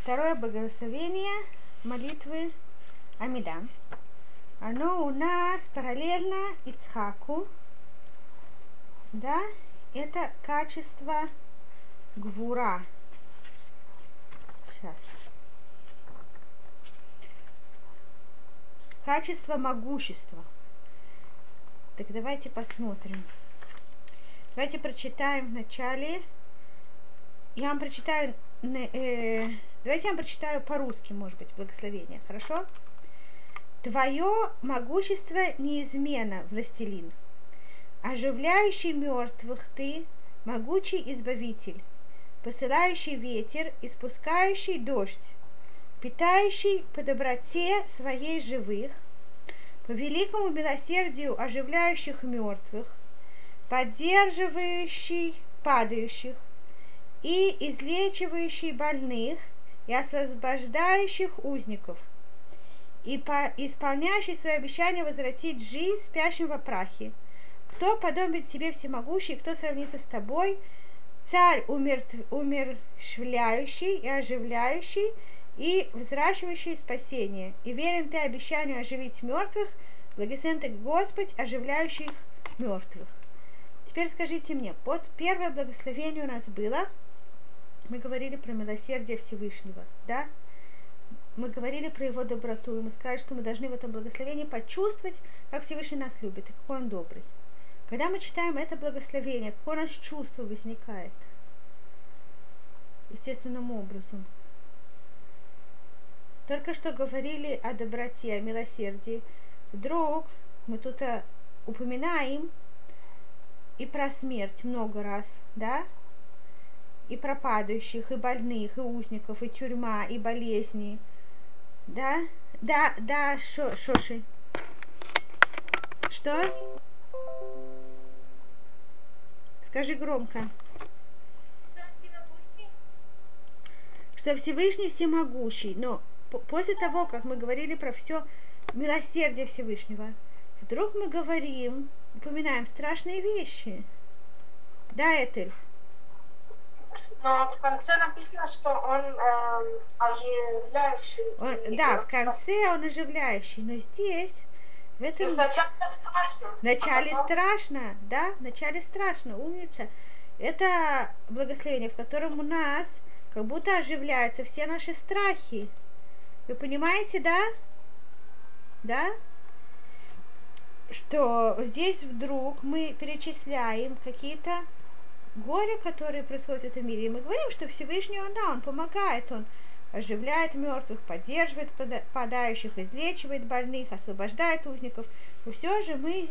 Второе благословение молитвы Амида. Оно у нас параллельно Ицхаку. Да, это качество гвура. Сейчас. Качество могущества. Так давайте посмотрим. Давайте прочитаем вначале. Я вам прочитаю, давайте я вам прочитаю по-русски, может быть, благословение, хорошо? Твое могущество неизменно, властелин. Оживляющий мертвых ты, могучий избавитель, посылающий ветер, испускающий дождь, питающий по доброте своей живых, по великому милосердию оживляющих мертвых, поддерживающий падающих и излечивающий больных и освобождающих узников, и исполняющий свои обещания возвратить жизнь спящим во прахе. Кто подобен тебе всемогущий, кто сравнится с тобой, царь умерщвляющий и оживляющий, и взращивающий спасение, и верен ты обещанию оживить мертвых, благословен ты Господь, оживляющих мертвых. Теперь скажите мне, вот первое благословение у нас было, мы говорили про милосердие Всевышнего, да? Мы говорили про его доброту, и мы сказали, что мы должны в этом благословении почувствовать, как Всевышний нас любит, и какой он добрый. Когда мы читаем это благословение, какое у нас чувство возникает? Естественным образом. Только что говорили о доброте, о милосердии. Вдруг мы тут упоминаем и про смерть много раз, да? И про падающих, и больных, и узников, и тюрьма, и болезни. Да? Да, Шоши. Что? Скажи громко. Что Всевышний всемогущий. Но после того, как мы говорили про все милосердие Всевышнего, вдруг мы говорим, упоминаем страшные вещи. Да, Этель? Но в конце написано, что он оживляющий. Да, в конце он оживляющий. Но здесь, в этом... Вначале страшно. Вначале страшно, да? Вначале страшно, умница. Это благословение, в котором у нас как будто оживляются все наши страхи. Вы понимаете, да? Да? Что здесь вдруг мы перечисляем какие-то горе, которые происходят в этом мире. И мы говорим, что Всевышний Он, да, Он помогает, Он оживляет мертвых, поддерживает падающих, излечивает больных, освобождает узников. Но все же мы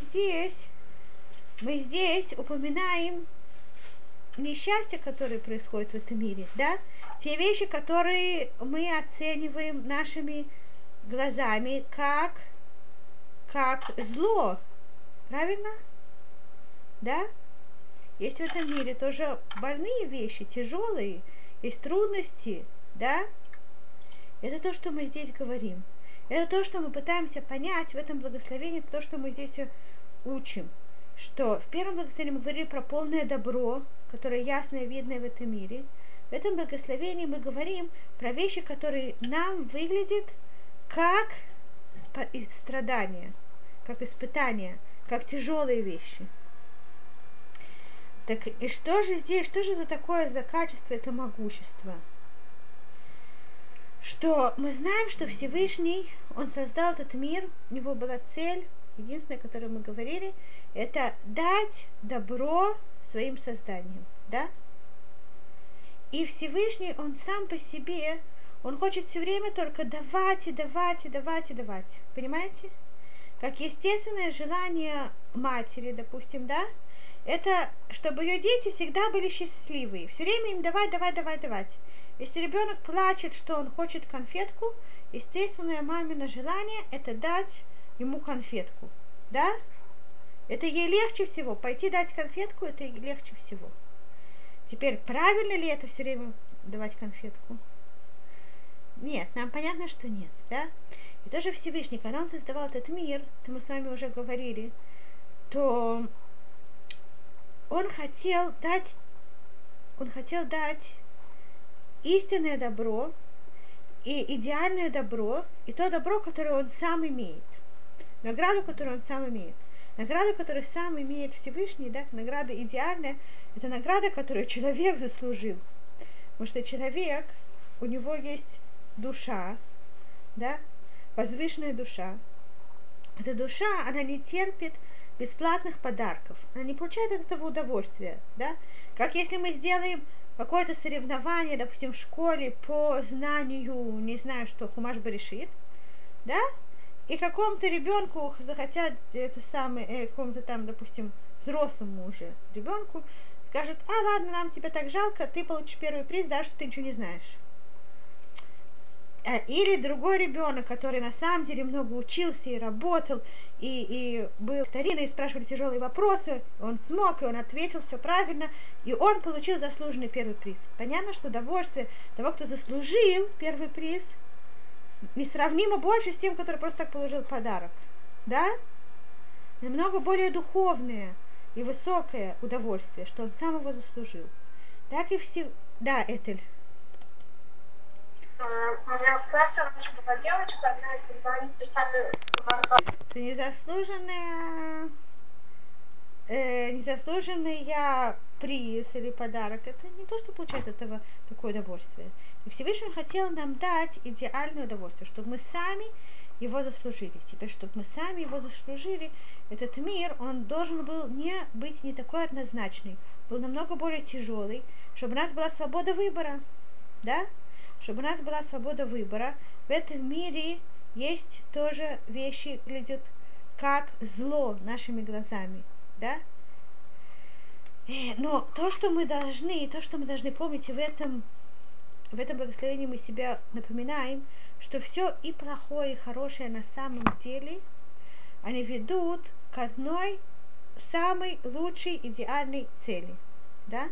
здесь упоминаем несчастья, которые происходят в этом мире, да? Те вещи, которые мы оцениваем нашими глазами как зло. Правильно? Да? Есть в этом мире тоже больные вещи, тяжелые, есть трудности, да? Это то, что мы здесь говорим. Это то, что мы пытаемся понять в этом благословении, то, что мы здесь учим. Что в первом благословении мы говорили про полное добро, которое ясное и видное в этом мире. В этом благословении мы говорим про вещи, которые нам выглядят как страдания, как испытания, как тяжелые вещи. Так и что же здесь, что же за такое за качество, это могущество? Что мы знаем, что Всевышний, Он создал этот мир, у Него была цель, единственная, о которой мы говорили, это дать добро своим созданиям, да? И Всевышний, Он сам по себе, Он хочет все время только давать и давать и давать и давать, понимаете? Как естественное желание матери, допустим, да? Это чтобы ее дети всегда были счастливые. Все время им давать. Если ребенок плачет, что он хочет конфетку, естественное мамино желание это дать ему конфетку. Да? Это ей легче всего. Пойти дать конфетку, это ей легче всего. Теперь, правильно ли это все время давать конфетку? Нет, нам понятно, что нет. Да? И тоже Всевышний, когда он создавал этот мир, то мы с вами уже говорили, то он хотел дать истинное добро и идеальное добро, и то добро, которое он сам имеет. Награду, которую он сам имеет. Награда, которую сам имеет Всевышний, да, награда идеальная, это награда, которую человек заслужил. Потому что человек, у него есть душа, да, возвышенная душа. Эта душа, она не терпит бесплатных подарков. Она не получает от этого удовольствия, да. Как если мы сделаем какое-то соревнование, допустим, в школе по знанию, не знаю что, Хумаш Берешит, да, и какому-то ребенку захотят это самое, какому-то там, допустим, взрослому уже ребенку, скажут, ладно, нам тебя так жалко, ты получишь первый приз, даже что ты ничего не знаешь. Или другой ребенок, который на самом деле много учился и работал, и был старинный, и спрашивали тяжелые вопросы, он смог, и он ответил все правильно, и он получил заслуженный первый приз. Понятно, что удовольствие того, кто заслужил первый приз, несравнимо больше с тем, который просто так получил подарок. Да? Намного более духовное и высокое удовольствие, что он сам его заслужил. Так и все... Да, Этель. У меня в классе раньше была девочка, одна, и когда они писали Это незаслуженный приз или подарок. Это не то, что получает от этого такое удовольствие. И Всевышний хотел нам дать идеальное удовольствие, чтобы мы сами его заслужили. Теперь, чтобы мы сами его заслужили, этот мир, он должен был быть не такой однозначный, был намного более тяжелый, чтобы у нас была свобода выбора, да? Чтобы у нас была свобода выбора. В этом мире есть тоже вещи, глядят как зло нашими глазами, да? Но то, что мы должны помнить, и в этом благословении мы себя напоминаем, что все и плохое, и хорошее на самом деле, они ведут к одной самой лучшей, идеальной цели, да?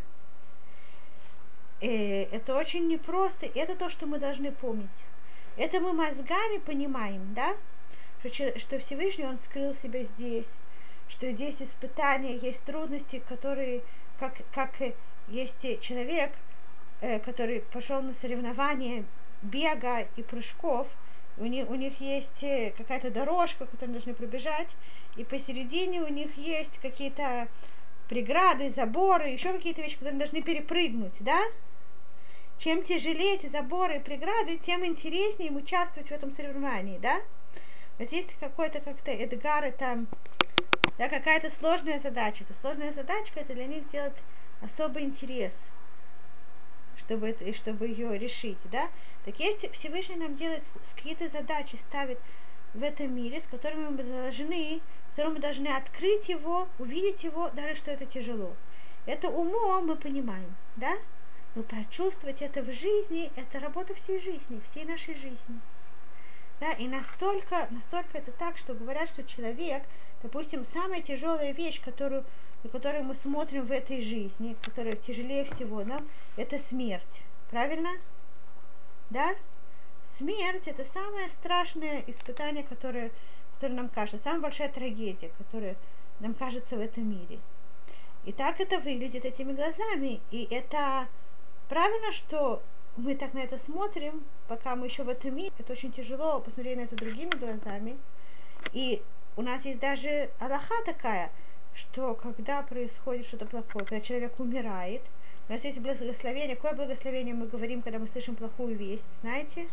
Это очень непросто, это то, что мы должны помнить. Это мы мозгами понимаем, да? Что Всевышний, Он скрыл себя здесь, что здесь испытания, есть трудности, которые, как есть человек, который пошел на соревнования бега и прыжков, у них есть какая-то дорожка, которую должны пробежать, и посередине у них есть какие-то преграды, заборы, еще какие-то вещи, которые должны перепрыгнуть, да? Чем тяжелее эти заборы и преграды, тем интереснее им участвовать в этом соревновании, да? У вас есть какой-то как-то эдгар, там, да, какая-то сложная задача. Эта сложная задачка, это для них делать особый интерес, чтобы ее решить, да? Так если Всевышний нам делает какие-то задачи, ставит в этом мире, с которыми мы должны открыть его, увидеть его, даже что это тяжело. Это умом мы понимаем, да? Но прочувствовать это в жизни, это работа всей жизни, всей нашей жизни. Да? И настолько это так, что говорят, что человек, допустим, самая тяжелая вещь, на которую мы смотрим в этой жизни, которая тяжелее всего нам, это смерть. Правильно? Да? Смерть – это самое страшное испытание, которое нам кажется, самая большая трагедия, которая нам кажется в этом мире. И так это выглядит этими глазами. И это правильно, что мы так на это смотрим, пока мы еще в этом мире. Это очень тяжело посмотреть на это другими глазами. И у нас есть даже алаха такая, что когда происходит что-то плохое, когда человек умирает, у нас есть благословение. Какое благословение мы говорим, когда мы слышим плохую весть, знаете?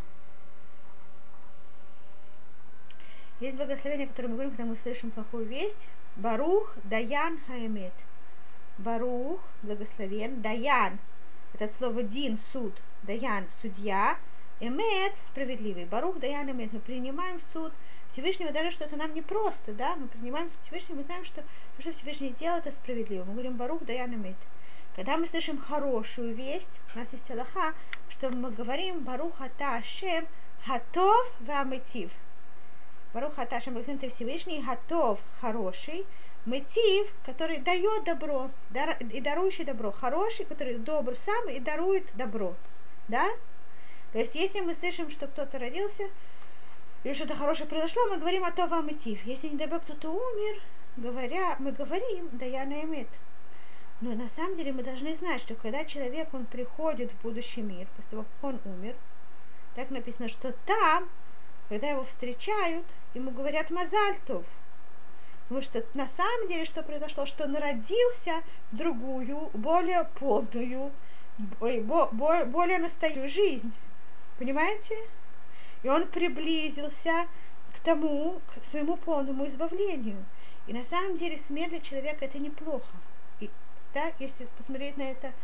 Есть благословение, которое мы говорим, когда мы слышим плохую весть. Барух даян хаэмет. Барух, благословен, даян. Это слово дин, суд, даян, судья, эмет, справедливый. Барух, даян, эмет. Мы принимаем суд Всевышнего, даже что это нам не просто, да? Мы принимаем суд Всевышнего, мы знаем, что то, что Всевышний делает, это справедливо. Мы говорим барух, даян, эмет. Когда мы слышим хорошую весть, у нас есть алаха, что мы говорим барух ата ашем, хатов ваметив. Барух ата ашем, благословен ты Всевышний, хатов, хороший, метив, который дает добро, и дарующий добро. Хороший, который добр сам и дарует добро. Да? То есть, если мы слышим, что кто-то родился, или что-то хорошее произошло, мы говорим «атов аметив». Если, не дай бог, кто-то умер, мы говорим «даяна эмет». Но на самом деле мы должны знать, что когда человек, он приходит в будущий мир, после того, как он умер, Так написано, что там, когда его встречают, ему говорят «Мазаль тов». Потому что на самом деле, что произошло, что он родился в другую, более полную, более настоящую жизнь. Понимаете? И он приблизился к своему полному избавлению. И на самом деле смерть для человека это неплохо. И, да, если посмотреть на это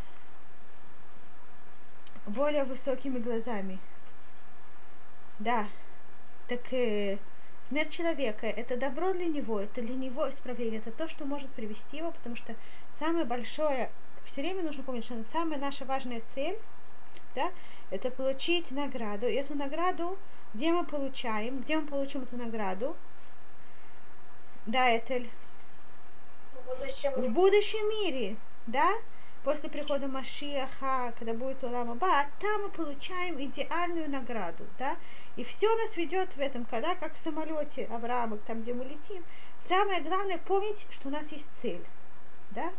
более высокими глазами. Да, так смерть человека это добро для него, это для него исправление, это то, что может привести его, потому что самое большое, все время нужно помнить, что самая наша важная цель, да, это получить награду. И эту награду, где мы получим эту награду? Да, это в будущем мире, да? После прихода Машиаха, когда будет Олам Аба, там мы получаем идеальную награду, да? И все нас ведет в этом, когда, как в самолете Авраама, там, где мы летим, самое главное помнить, что у нас есть цель, да?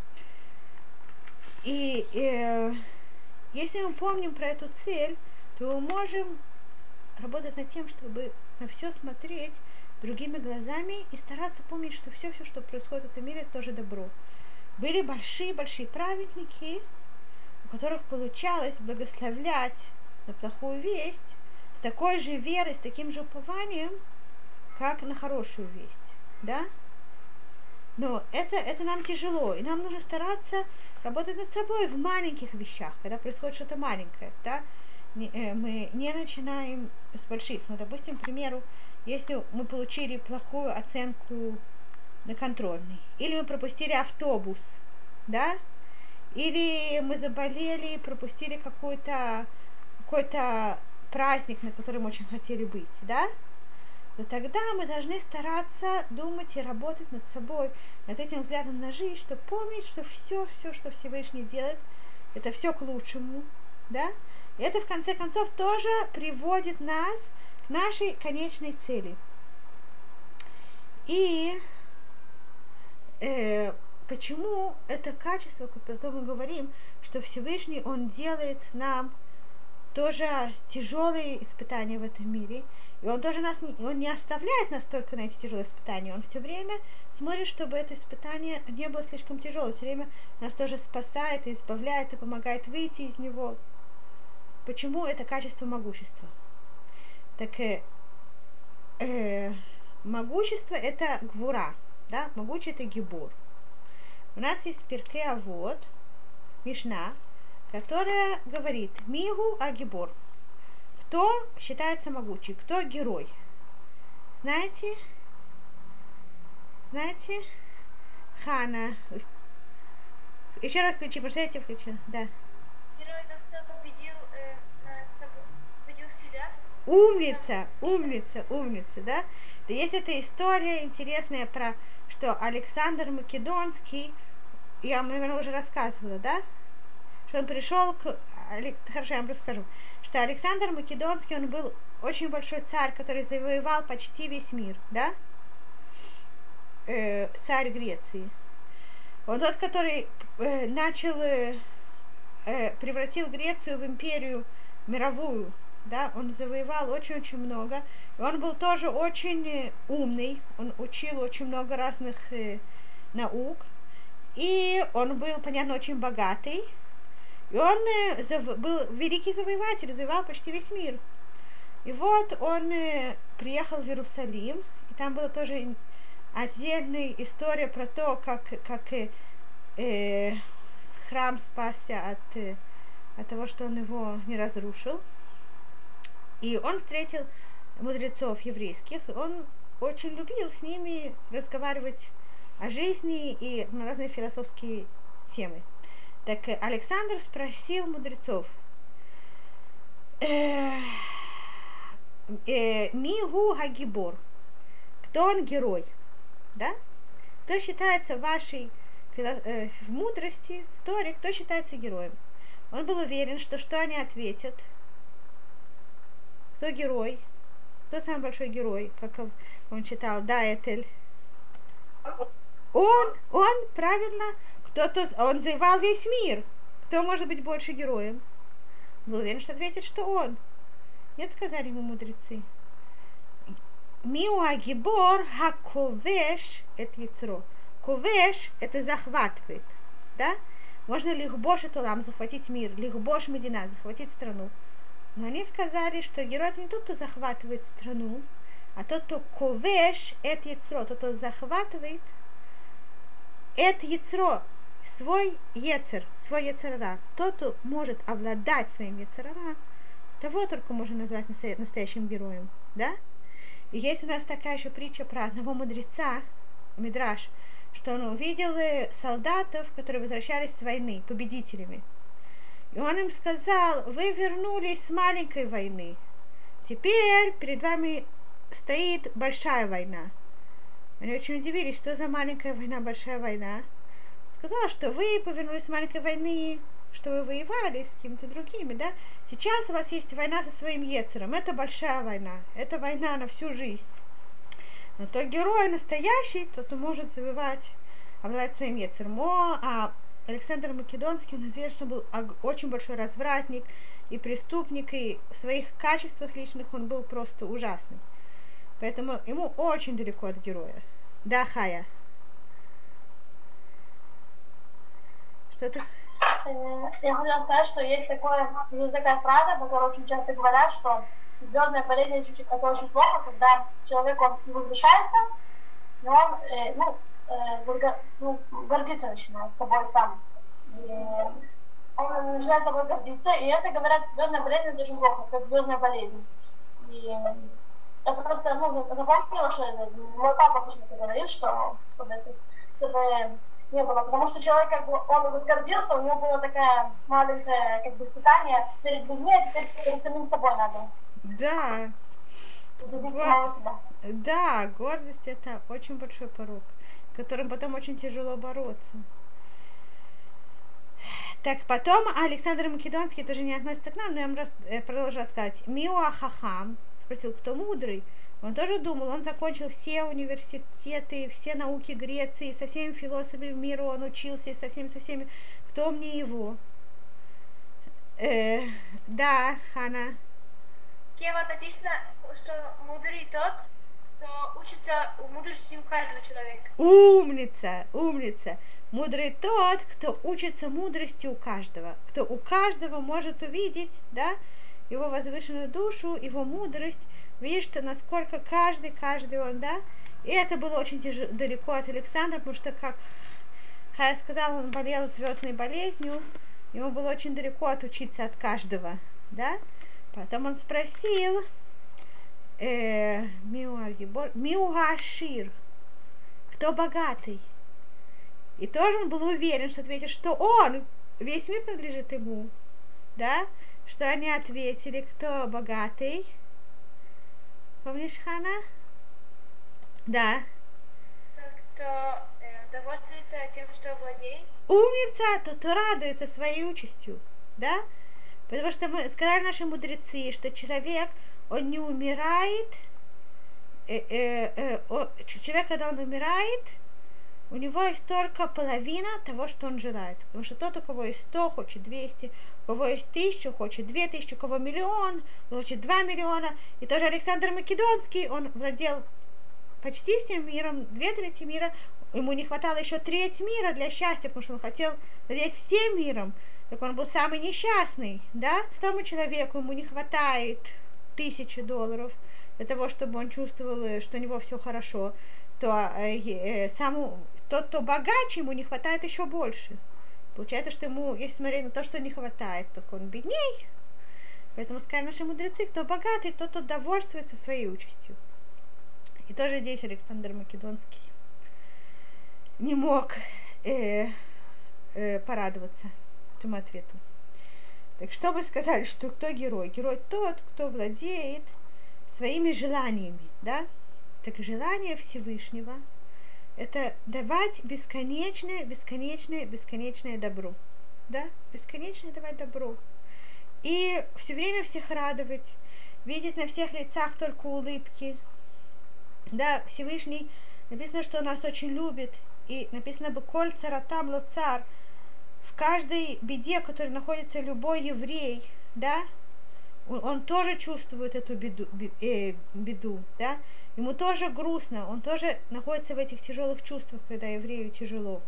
И если мы помним про эту цель, то мы можем работать над тем, чтобы на все смотреть другими глазами и стараться помнить, что все, что происходит в этом мире, это тоже добро. Были большие праведники, у которых получалось благословлять на плохую весть с такой же верой, с таким же упованием, как на хорошую весть, да? Но это нам тяжело, и нам нужно стараться работать над собой в маленьких вещах, когда происходит что-то маленькое, да? Мы не начинаем с больших. Ну, допустим, к примеру, если мы получили плохую оценку на контрольный, или мы пропустили автобус, да? Или мы заболели и пропустили какой-то праздник, на который мы очень хотели быть, да? То тогда мы должны стараться думать и работать над собой, над этим взглядом на жизнь, чтобы помнить, что все, что Всевышний делает, это все к лучшему, да? И это, в конце концов, тоже приводит нас к нашей конечной цели. И почему это качество, о котором мы говорим, что Всевышний, Он делает нам тоже тяжелые испытания в этом мире, и Он тоже Он не оставляет нас только на эти тяжелые испытания, Он все время смотрит, чтобы это испытание не было слишком тяжелым, все время нас тоже спасает и избавляет, и помогает выйти из него. Почему это качество могущества? Так могущество это гвура, да, могучий это гибор. У нас есть Пиркей Авот, Мишна, которая говорит Мигу Агибор. Кто считается могучий? Кто герой? Знаете? Хана. Еще раз включи, потому что я тебя включила. Да. Герой, кто победил себя. Умница, да? Да есть эта история интересная про, что Александр Македонский, я вам, наверное, уже рассказывала, да? Что он пришел Хорошо, я вам расскажу. Что Александр Македонский, он был очень большой царь, который завоевал почти весь мир, да? Царь Греции. Он тот, который превратил Грецию в империю мировую, да? Он завоевал очень-очень много. И он был тоже очень умный, он учил очень много разных наук. И он был, понятно, очень богатый. И он был великий завоеватель, завоевал почти весь мир. И вот он приехал в Иерусалим, и там была тоже отдельная история про то, как храм спасся от того, что он его не разрушил. И он встретил мудрецов еврейских, он очень любил с ними разговаривать о жизни и на разные философские темы. Так Александр спросил мудрецов, Мигу Хагибор, кто он герой, да? Кто считается вашей в мудрости, в Торе, кто считается героем? Он был уверен, что они ответят? Кто герой? Кто самый большой герой? Как он читал, Даэтель. Он, правильно, он завоевал весь мир. Кто может быть больше героем? Был уверен, что ответит, что он. Нет, сказали ему мудрецы. Миу агибор хаковеш это яцро. Ковеш это захватывает, да? Можно лихбош это лам, захватить мир, лихбош медина, захватить страну. Но они сказали, что герой это не тот, кто захватывает страну, а тот, кто ковеш это яцро, тот, кто захватывает это яцро, свой ецер, свой ецерара. Тот, кто может обладать своим ецерара, того только можно назвать настоящим героем, да? И есть у нас такая еще притча про одного мудреца, Мидраш, что он увидел солдатов, которые возвращались с войны, победителями. И он им сказал: вы вернулись с маленькой войны, теперь перед вами стоит большая война. Они очень удивились, что за маленькая война, большая война. Сказал, что вы повернулись с маленькой войны, что вы воевали с кем-то другими, да? Сейчас у вас есть война со своим ецером. Это большая война. Это война на всю жизнь. Но тот герой настоящий, тот, кто может завоевать, обладать своим ецером. А Александр Македонский, он известен, что был очень большой развратник и преступник, и в своих качествах личных он был просто ужасный. Поэтому ему очень далеко от героя. Да, Хая? Что-то... Я хотела сказать, что есть такая фраза, которую очень часто говорят, что звездное болезнь это очень плохо, когда человек он возвышается, но он гордиться начинает собой сам. И он начинает собой гордиться, и это, говорят, звездная болезнь это очень плохо, как звездная болезнь. И я просто запомнила, что мой папа обычно говорит, чтобы не было, потому что человек, как бы, он возгордился, у него было такое маленькое, как бы, испытание перед людьми, а теперь перед самим собой надо. Да. Да, гордость это очень большой порок, с которым потом очень тяжело бороться. Так, потом Александр Македонский тоже не относится к нам, но я вам продолжу рассказать. Миуа Хахам спросил, кто мудрый. Он тоже думал, он закончил все университеты, все науки Греции, со всеми философами мира он учился, со всеми, кто умнее его. Да, Хана. Кева написано, что мудрый тот, кто учится мудрости у каждого человека. Умница. Мудрый тот, кто учится мудрости у каждого, кто у каждого может увидеть, да, его возвышенную душу, его мудрость, видишь, что насколько каждый он, да, и это было очень далеко от Александра, потому что, как Хая сказала, он болел звездной болезнью, ему было очень далеко отучиться от каждого, да. Потом он спросил Миуашир, кто богатый, и тоже он был уверен, что ответит, что он, весь мир принадлежит ему, да, что они ответили, кто богатый. Помнишь, Хана? Да. Тот, кто довольствуется тем, что владеет. Умница, тот, кто радуется своей участью, да? Потому что мы сказали наши мудрецы, что человек, он не умирает, человек, когда он умирает, у него есть только половина того, что он желает. Потому что тот, у кого есть 100, хочет 200, у кого есть 1000, хочет 2000, у кого миллион, хочет 2 миллиона. И тоже Александр Македонский, он владел почти всем миром, 2/3 мира, ему не хватало еще треть мира для счастья, потому что он хотел владеть всем миром. Так он был самый несчастный, да? Тому человеку ему не хватает $1000 для того, чтобы он чувствовал, что у него все хорошо, то тот, кто богаче, ему не хватает еще больше. Получается, что ему, если смотреть на то, что не хватает, только он бедней. Поэтому сказали наши мудрецы, кто богатый, тот довольствуется своей участью. И тоже здесь Александр Македонский не мог порадоваться этому ответу. Так что вы сказали, что кто герой? Герой тот, кто владеет своими желаниями, да? Так желание Всевышнего – это давать бесконечное добро, да? Бесконечное давать добро. И все время всех радовать, видеть на всех лицах только улыбки. Да, Всевышний, написано, что он нас очень любит, и написано бы «Коль царатам ло цар», в каждой беде, в которой находится любой еврей, да, он тоже чувствует эту беду, да, ему тоже грустно, он тоже находится в этих тяжелых чувствах, когда еврею тяжело.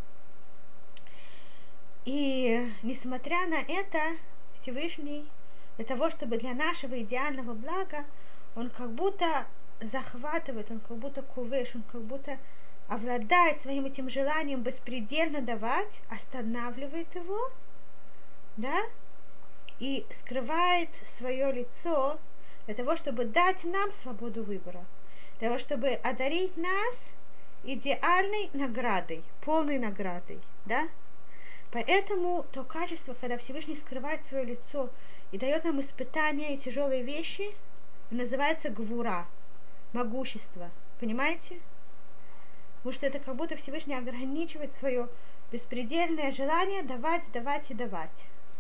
И несмотря на это, Всевышний, для того, чтобы для нашего идеального блага, он как будто захватывает, он как будто кувеш, он как будто обладает своим этим желанием беспредельно давать, останавливает его, да, и скрывает свое лицо для того, чтобы дать нам свободу выбора, для того, чтобы одарить нас идеальной наградой, полной наградой, да. Поэтому то качество, когда Всевышний скрывает свое лицо и дает нам испытания и тяжелые вещи, называется гвура, могущество. Понимаете? Потому что это как будто Всевышний ограничивает свое беспредельное желание давать, давать и давать.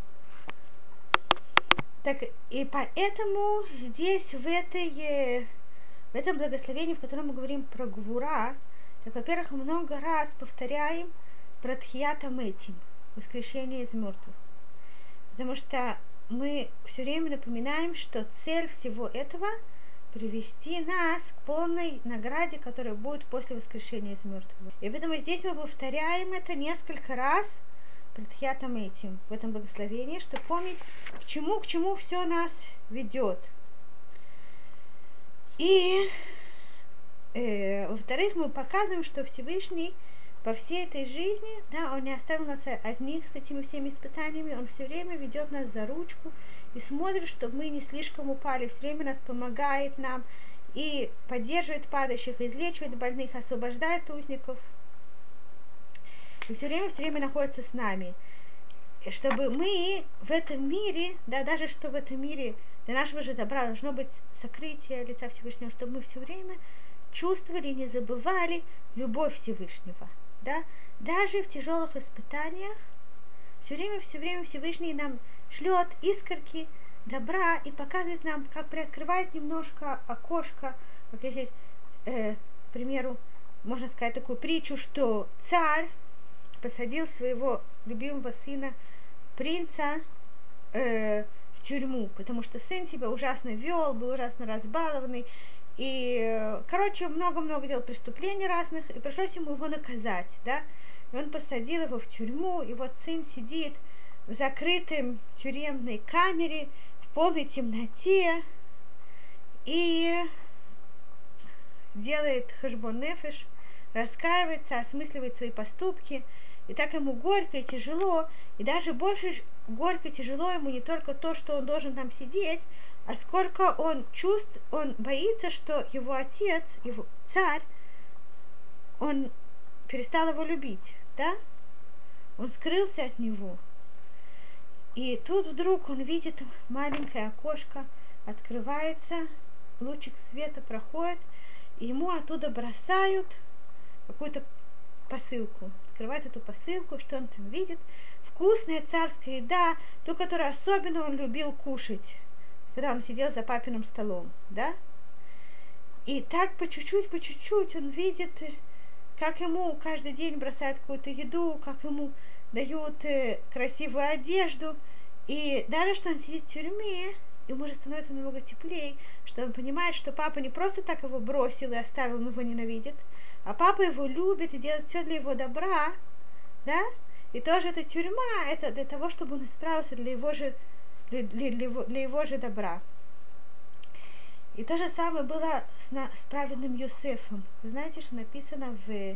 Так, и поэтому здесь в этом благословении, в котором мы говорим про гвура, так, во-первых, мы много раз повторяем про тхията метим, воскрешение из мертвых. Потому что мы все время напоминаем, что цель всего этого привести нас к полной награде, которая будет после воскрешения из мертвых. И поэтому здесь мы повторяем это несколько раз при тхиятам этим, в этом благословении, чтобы помнить, к чему все нас ведет. И во-вторых, мы показываем, что Всевышний по всей этой жизни, да, он не оставил нас одних с этими всеми испытаниями, он все время ведет нас за ручку и смотрит, чтобы мы не слишком упали, все время нас помогает нам и поддерживает падающих, излечивает больных, освобождает узников. И все время находится с нами. И чтобы мы в этом мире, да, даже что в этом мире для нашего же добра должно быть сокрытие лица Всевышнего, чтобы мы все время чувствовали и не забывали любовь Всевышнего. Да? Даже в тяжелых испытаниях все время Всевышний нам шлет искорки добра и показывает нам, как приоткрывает немножко окошко, как если, к примеру, можно сказать такую притчу, что царь посадил своего любимого сына, принца, в тюрьму, потому что сын себя ужасно вел, был ужасно разбалованный, и, короче, много-много делал преступлений разных, и пришлось ему его наказать, да, и он посадил его в тюрьму, и вот сын сидит в закрытой тюремной камере, в полной темноте, и делает хэшбон нефеш, раскаивается, осмысливает свои поступки, и так ему горько и тяжело, и даже больше горько и тяжело ему не только то, что он должен там сидеть, а сколько он он боится, что его отец, его царь, он перестал его любить, да? Он скрылся от него. И тут вдруг он видит маленькое окошко, открывается, лучик света проходит, и ему оттуда бросают какую-то посылку. Открывает эту посылку, что он там видит? Вкусная царская еда, ту, которую особенно он любил кушать, когда он сидел за папиным столом, да? И так по чуть-чуть он видит, как ему каждый день бросают какую-то еду, как ему дают красивую одежду. И даже что он сидит в тюрьме, ему уже становится намного теплее, что он понимает, что папа не просто так его бросил и оставил, он его ненавидит, а папа его любит и делает все для его добра, да? И тоже эта тюрьма, это для того, чтобы он исправился для его же добра. И то же самое было с праведным Йосефом. Вы знаете, что написано в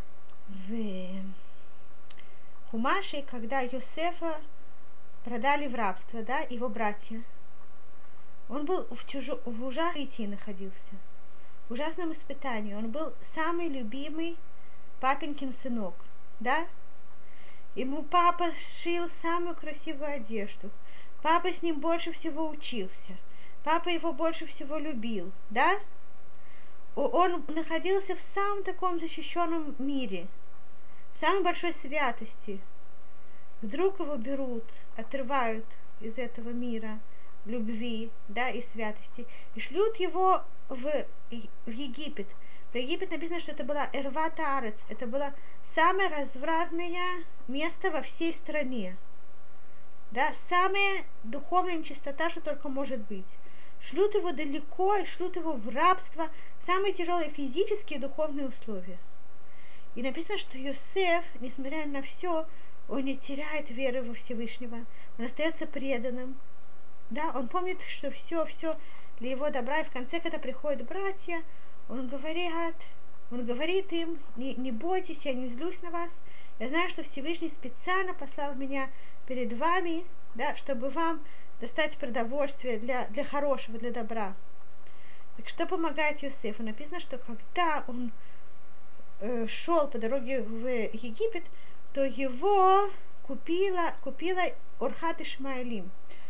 Хумаше, когда Йосефа продали в рабство, да, его братья. Он был в ужасной находился, в ужасном испытании. Он был самый любимый папенькин сынок, да? Ему папа сшил самую красивую одежду. Папа с ним больше всего учился. Папа его больше всего любил, да? Он находился в самом таком защищенном мире, в самой большой святости. Вдруг его берут, отрывают из этого мира любви, да, и святости, и шлют его в Египет. Про Египет написано, что это была Эрват Аарец, это было самое развратное место во всей стране. да, самая духовная нечистота, что только может быть. Шлют его далеко и шлют его в рабство, в самые тяжелые физические и духовные условия. И написано, что Йосеф, несмотря на все, он не теряет веры во Всевышнего, он остается преданным, да, он помнит, что все для его добра, и в конце, когда приходят братья, он говорит им, не бойтесь, я не злюсь на вас, я знаю, что Всевышний специально послал меня перед вами, да, чтобы вам достать продовольствие для хорошего, для добра. Так что помогает Йосефу? Написано, что когда он шел по дороге в Египет, то его купила Орхат Ишмаэлим.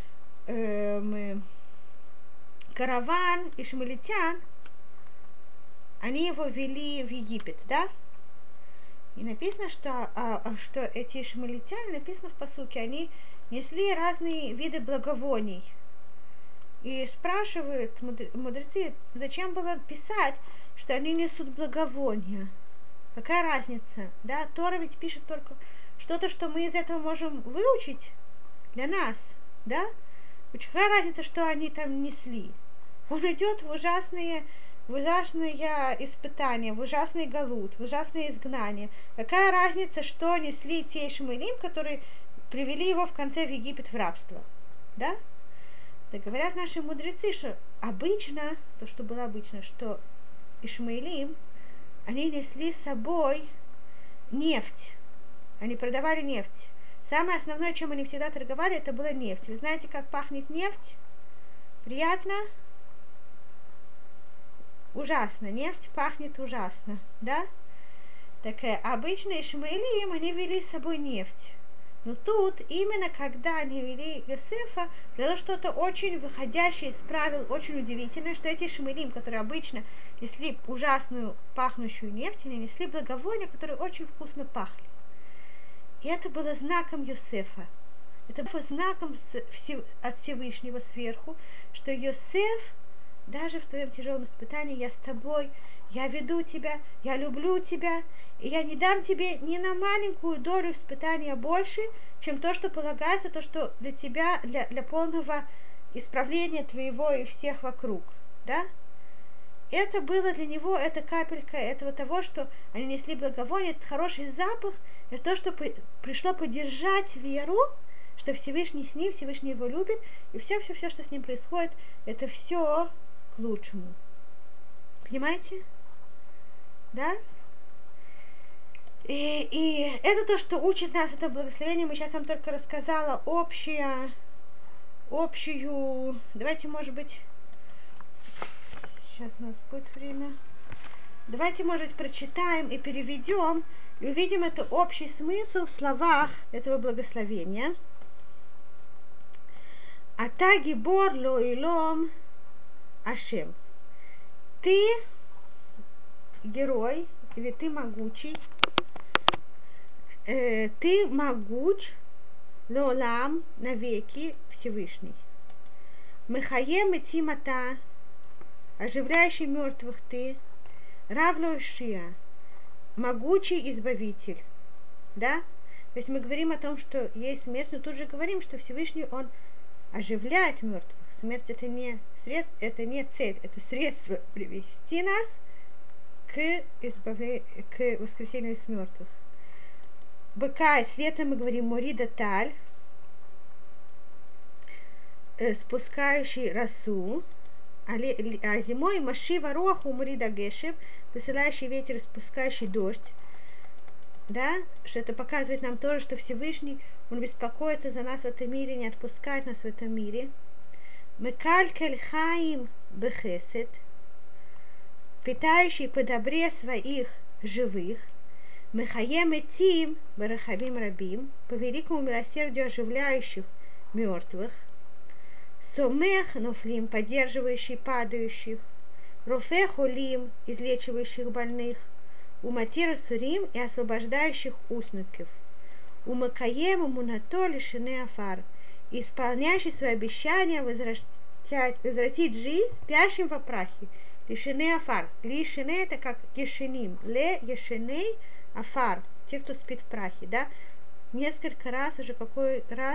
Караван ишмаэлитян, они его вели в Египет, да? И написано, что эти ишмаэлитяне, написано в пасуке, они несли разные виды благовоний. И спрашивают мудрецы, зачем было писать, что они несут благовония. Какая разница? Да? Тора ведь пишет только что-то, что мы из этого можем выучить для нас. Да? Какая разница, что они там несли? Он идет в ужасные испытания, в ужасный галут, в ужасное изгнание. Какая разница, что несли те ишмаэлим, которые привели его в конце в Египет в рабство? Да? Так говорят наши мудрецы, что обычно, то, что было обычно, что ишмаэлим, они несли с собой нефть. Они продавали нефть. Самое основное, чем они всегда торговали, это была нефть. Вы знаете, как пахнет нефть? Приятно? Ужасно. Нефть пахнет ужасно, да? Так обычно ишмаэлим, они вели с собой нефть. Но тут, именно когда они вели Йосефа, было что-то очень выходящее из правил, очень удивительное, что эти ишмаэлим, которые обычно несли ужасную пахнущую нефть, они несли благовония, которые очень вкусно пахли. И это было знаком Йосефа. Это было знаком от Всевышнего сверху, что Йосеф, даже в твоем тяжелом испытании, я с тобой, я веду тебя, я люблю тебя, и я не дам тебе ни на маленькую долю испытания больше, чем то, что полагается, то, что для тебя, для полного исправления твоего и всех вокруг. Да? Это было для него, эта капелька этого того, что они несли благовоние, этот хороший запах, это то, что пришло поддержать веру, что Всевышний с ним, Всевышний его любит, и все, что с ним происходит, это все к лучшему. Понимаете? Да? И это то, что учит нас это благословение. Мы сейчас вам только рассказала общую, давайте, может быть, сейчас у нас будет время. Давайте, может быть, прочитаем и переведем, и увидим это общий смысл в словах этого благословения. Ата гибор ло илом Ашем. Ты герой, или ты могучий, ты могуч леолам, навеки Всевышний. Мехаем и тимата, оживляющий мертвых ты, равло шия, могучий избавитель. Да? То есть мы говорим о том, что есть смерть, но тут же говорим, что Всевышний, он оживляет мертвых. Смерть это не средство, это не цель, это средство привести нас к воскресению из мертвых. Быка, летом мы говорим морида таль, спускающий росу, а зимой машива роху морида гешев, посылающий ветер, спускающий дождь. Да, что это показывает нам тоже, что Всевышний, он беспокоится за нас в этом мире, не отпускает нас в этом мире. Мекалькель хаим бехесед, питающий по добре своих живых. Мехаем этим барахабим рабим, по великому милосердию оживляющих мертвых. Сомех нофлим, поддерживающий падающих. Рофе холим, излечивающих больных. Уматира сурим, и освобождающих узников. Умакаем умунато лишены афар, исполняющий свои обещания возвратить жизнь спящим во прахе. Лишены афар. Лишены это как ешеним. Ле ешеней афар. Те, кто спит в прахе, да? Несколько раз, уже какой раз,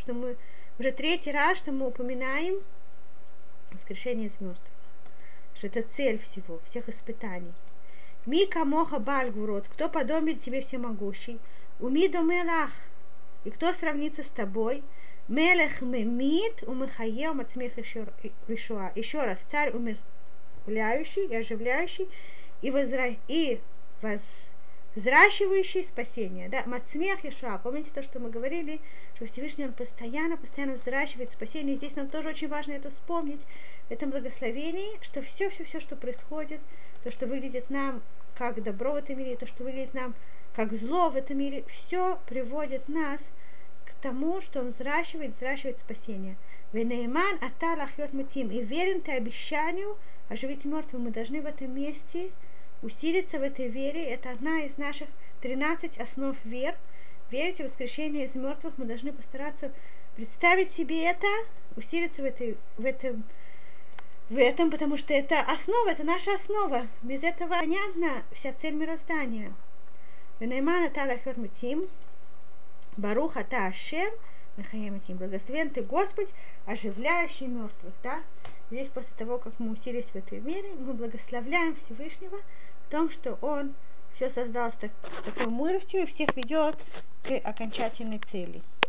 что мы уже третий раз, что мы упоминаем воскрешение из мертвых. Что это цель всего, всех испытаний. Мика моха бальгурот, кто подобен тебе всемогущий, умиду мелах, и кто сравнится с тобой, мелех мемит, умыхае, умацмех ишуа. Еще раз, царь умерляющий и оживляющий, и взращивающий спасение. Да? Мацмех Ишуа. Помните то, что мы говорили, что Всевышний Он постоянно взращивает спасение. И здесь нам тоже очень важно это вспомнить, в этом благословении, что все, что происходит, то, что выглядит нам как добро в этом мире, то, что выглядит нам как зло в этом мире, все приводит нас к тому, что Он взращивает спасение. Венейман аталах йот мутим. И верен ты обещанию оживить мертвым. Мы должны в этом месте усилиться в этой вере. Это одна из наших 13 основ вер. Верить в воскрешение из мертвых. Мы должны постараться представить себе это, усилиться в этом, потому что это основа, это наша основа. Без этого понятна вся цель мироздания. Венайман аталах йот мутим. Барух ата Ашем мехаем этим. Благословен ты, Господь, оживляющий мертвых. Да? Здесь после того, как мы усилились в этой вере, мы благословляем Всевышнего в том, что Он все создал с такой мудростью и всех ведет к окончательной цели.